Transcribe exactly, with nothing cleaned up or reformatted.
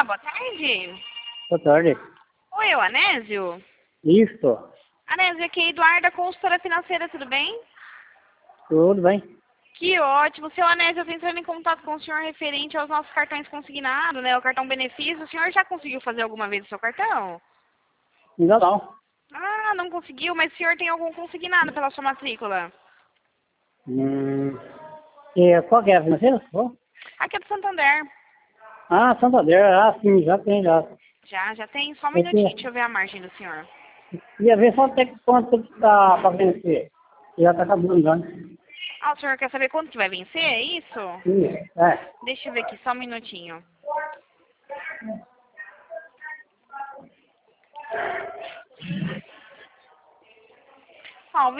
boa tarde. Boa tarde. Oi, é o Anésio? Isso. Anésio, aqui é Eduarda, consultora financeira, tudo bem? Tudo bem? Que ótimo. Seu Anésio, eu estou entrando em contato com o senhor referente aos nossos cartões consignados, né? O cartão benefício. O senhor já conseguiu fazer alguma vez o seu cartão? Ainda não. Ah, não conseguiu, mas o senhor tem algum consignado pela sua matrícula? Hum. E qual que é a financeira? Oh. Aqui é do Santander. Ah, Santander. Ah, sim, já tem, já. Já, já tem? Só um Eu minutinho, tinha, deixa eu ver a margem do senhor. ia ver só até quanto que tá pra vencer. Já tá acabando já, né? Ah, o senhor quer saber quanto que vai vencer? É isso? Isso, é. Deixa eu ver aqui, só um minutinho. Ó,